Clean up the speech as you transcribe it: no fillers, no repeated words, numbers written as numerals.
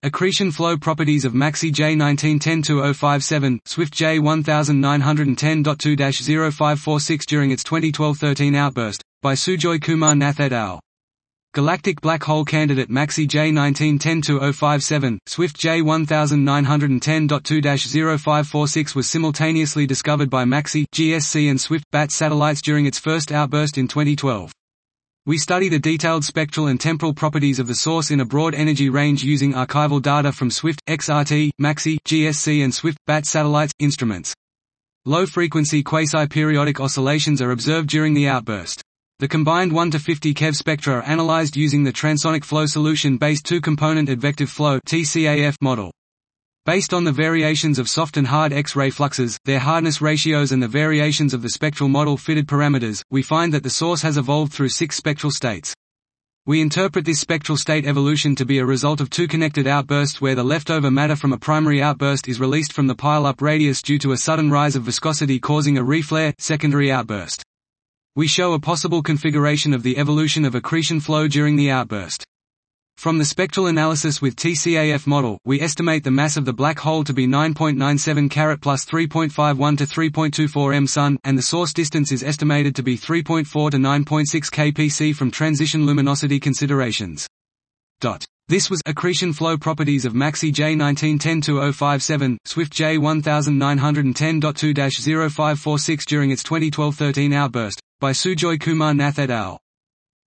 Accretion flow properties of Maxi J 1910-2057, Swift J 1910.2-0546 during its 2012-13 outburst, by Sujoy Kumar Nath et al. Galactic black hole candidate Maxi J 1910-2057, Swift J 1910.2-0546 was simultaneously discovered by Maxi, GSC and Swift, BAT satellites during its first outburst in 2012. We study the detailed spectral and temporal properties of the source in a broad energy range using archival data from Swift, XRT, Maxi, GSC and Swift, BAT satellites, instruments. Low-frequency quasi-periodic oscillations are observed during the outburst. The combined 1 to 50 keV spectra are analyzed using the transonic flow solution-based two-component advective flow (TCAF) model. Based on the variations of soft and hard X-ray fluxes, their hardness ratios and the variations of the spectral model-fitted parameters, we find that the source has evolved through 6 spectral states. We interpret this spectral state evolution to be a result of two connected outbursts where the leftover matter from a primary outburst is released from the pile-up radius due to a sudden rise of viscosity causing a reflare, secondary outburst. We show a possible configuration of the evolution of accretion flow during the outburst. From the spectral analysis with TCAF model, we estimate the mass of the black hole to be 9.97 carat plus 3.51 to 3.24 m Sun, and the source distance is estimated to be 3.4 to 9.6 kpc from transition luminosity considerations. This was accretion flow properties of Maxi J 1910-2057, Swift J 1910.2-0546 during its 2012-13 outburst, by Sujoy Kumar Nath et al.